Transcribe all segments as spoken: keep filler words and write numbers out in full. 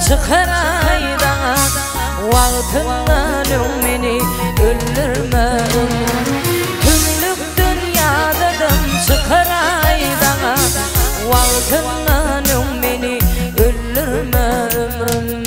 çıkaraydan Vaqtından meni öldürme Günlük dünyadadan çıkaraydan Vaqtından meni öldürme ömrüm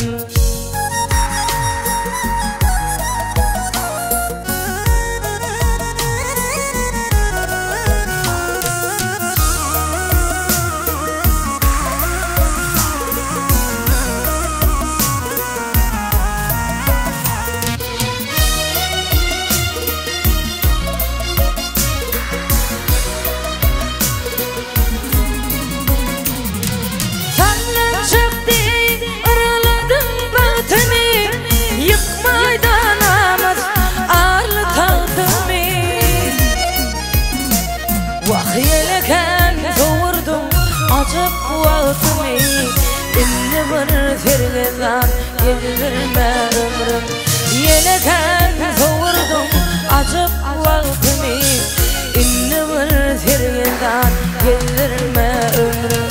Vaqtımı inni bir fergizan yedirme ömrüm Yeleken soğurdum acıp vaqtımı inni bir fergizan yedirme ömrüm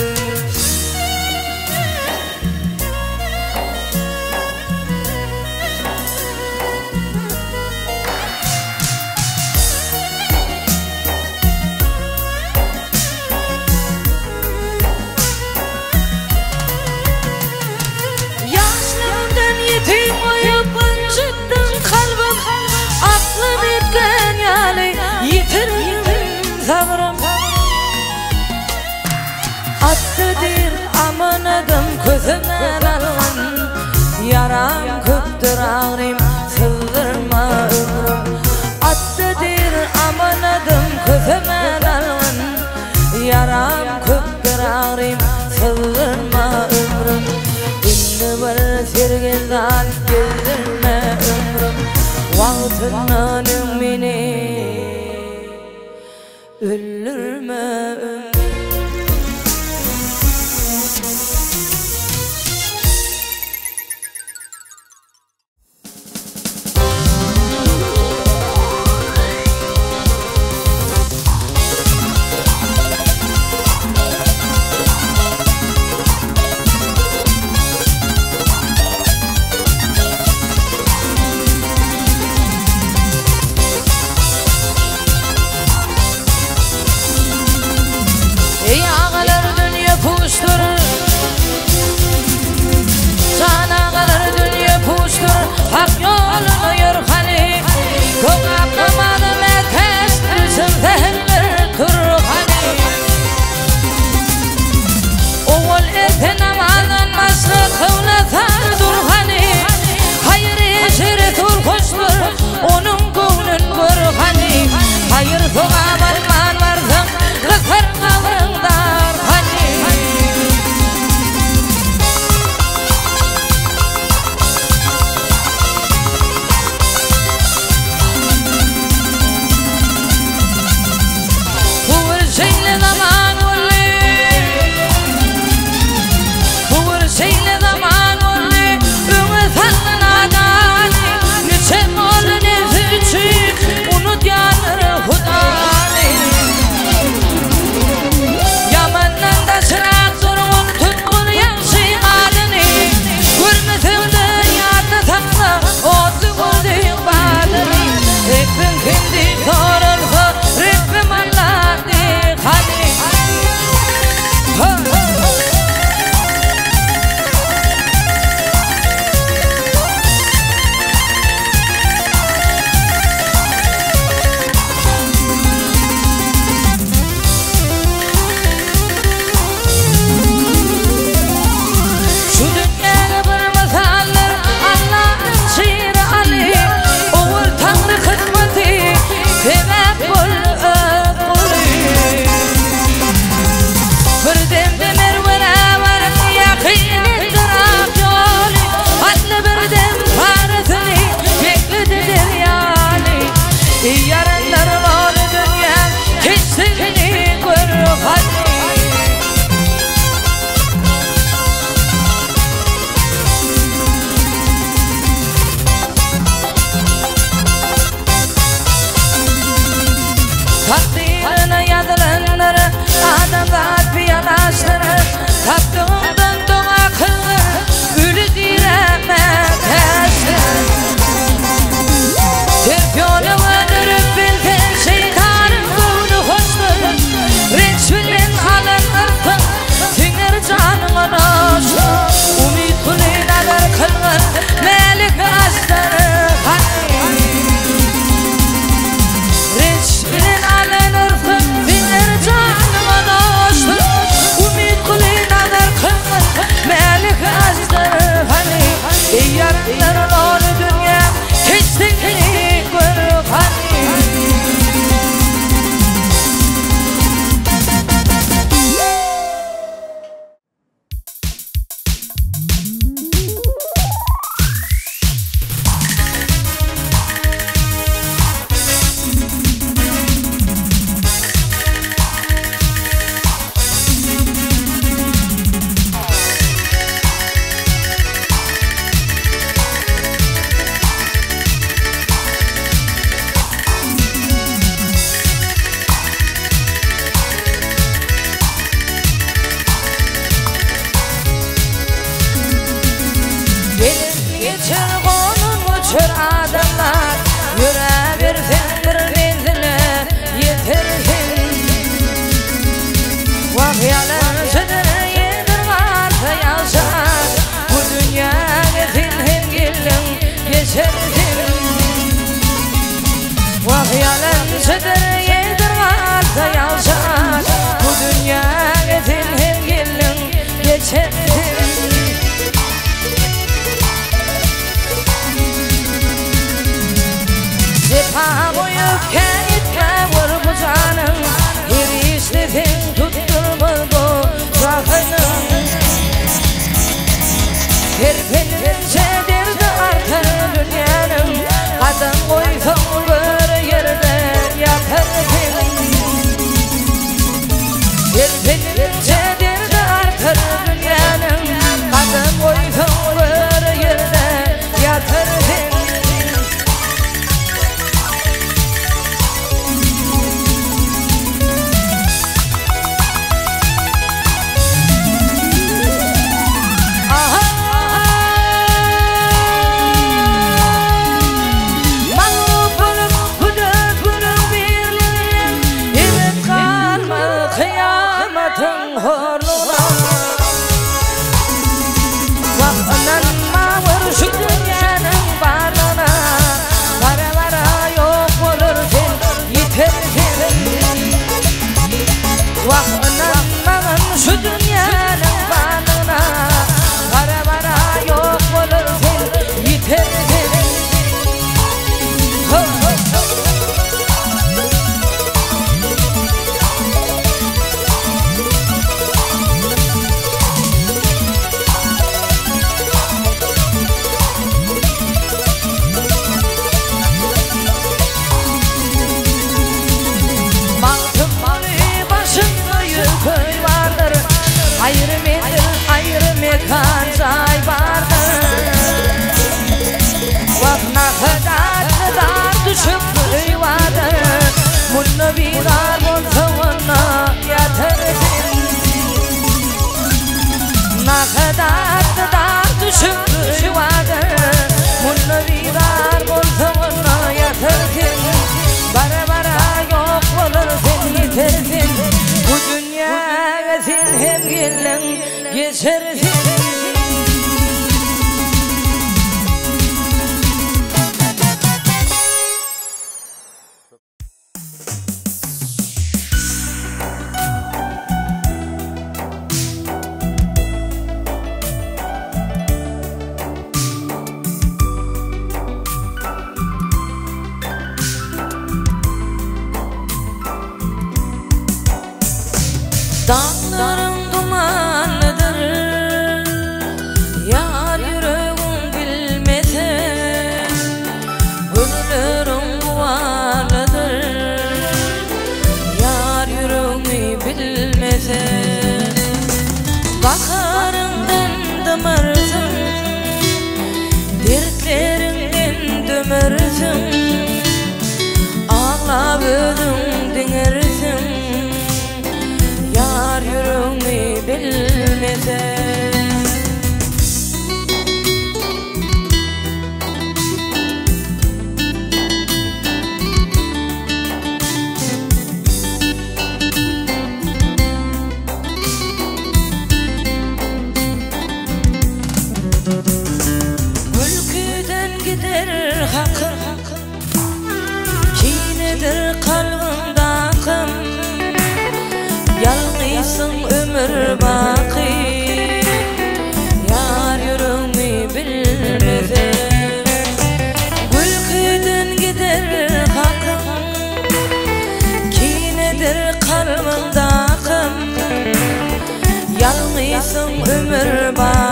Attıdır amanadım közümden alın Yaram köptür ağrım sızdırma ömrüm Attıdır amanadım közümden alın Yaram köptür ağrım sızdırma ömrüm İnni bir sergizdan gezdirme ömrüm Vaqtından meni öldürme ömrüm Munna bidar bolsa ona yatarsin. Ne kadar da düşündü vardır. Munna bidar bolsa ona yatarsin. Bara bara yok olursun yetersin. Bu dünyaya sen hem gelen geçersin. Dağlarım dumanlıdır, yar yüreğim bilmese. Gönüllerim duvarlıdır, yar yüreğimi bilmese. Bakarından dımarısın, dertlerinden dömersin. Ağlap ödüm dinlersin, yar yüreğimi bilmese. Ülkeden gider hakkım, kinedir kalbimde akım. Yalnızsın ömür baki, yar yüreğimi bilmese. Ülkeden gider hakkım, kinedir kalbimde akım. Yalnızsın ömür baki.